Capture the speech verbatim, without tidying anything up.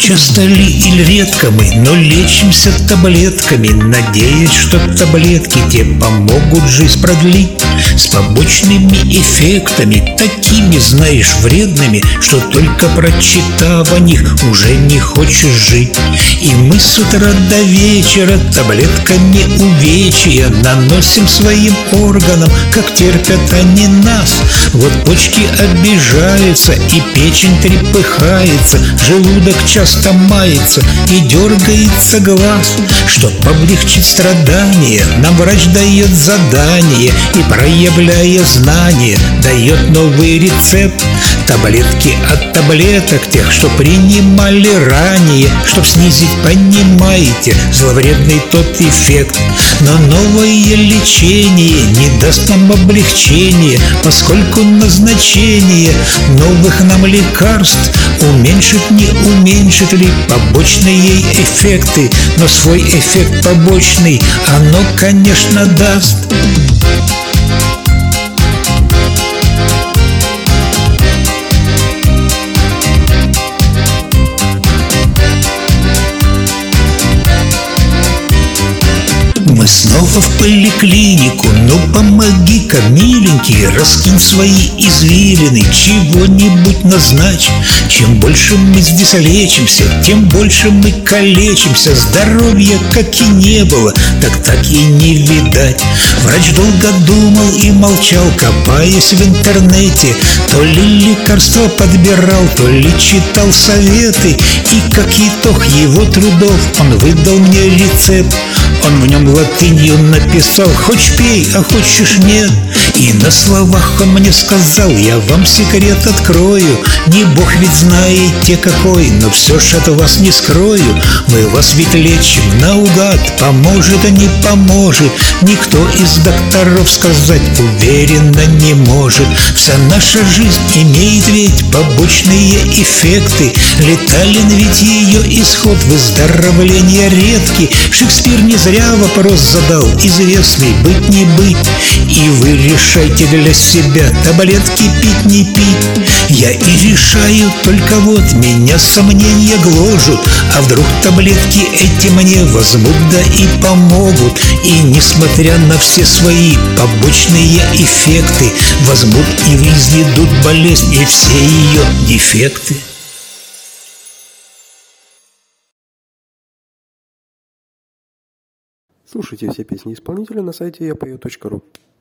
Часто ли или редко мы, но лечимся таблетками, надеясь, что таблетки те помогут жизнь продлить, с побочными эффектами, такими, знаешь, вредными, что только прочитав о них, уже не хочешь жить. И мы с утра до вечера таблетками увечья наносим своим органам, как терпят они нас. Вот почки обижаются, и печень трепыхается, желудок часто мается, и дергается глаз. Чтоб облегчить страдания, нам врач дает задание, и, проявляя знания, дает новый рецепт. Таблетки от таблеток тех, что принимали ранее, чтоб снизить, понимаете, зловредный тот эффект. Но новое лечение не даст нам облегчения, поскольку назначение новых нам лекарств уменьшит, не уменьшит ли побочные эффекты, но свой эффект побочный оно, конечно, даст. Мы снова в поликлинику, ну помоги-ка, миленький, раскинь свои извилины, чего-нибудь назначь. Чем больше мы здесь лечимся, тем больше мы калечимся. Здоровья как и не было, так так и не видать. Врач долго думал и молчал, копаясь в интернете. То ли лекарства подбирал, то ли читал советы. И как итог его трудов он выдал мне рецепт. Он в нем латынью написал: хочешь пей, а хочешь нет. И на словах он мне сказал: я вам секрет открою. Не бог ведь знаете какой, но все ж от вас не скрою. Мы вас ведь лечим наугад, поможет, а не поможет. Никто из докторов сказать уверенно не может. Вся наша жизнь имеет ведь побочные эффекты. Летален ведь ее исход, выздоровление редкий. Шекспир не зря вопрос задал, известный быть не быть. И вы решайте для себя, таблетки пить не пить. Я и решаю, только вот меня сомнения гложут. А вдруг таблетки эти мне возьмут, да и помогут. И несмотря на все свои побочные эффекты, возьмут и изъедут болезнь и все ее дефекты. Слушайте все песни исполнителя на сайте я пою точка ру.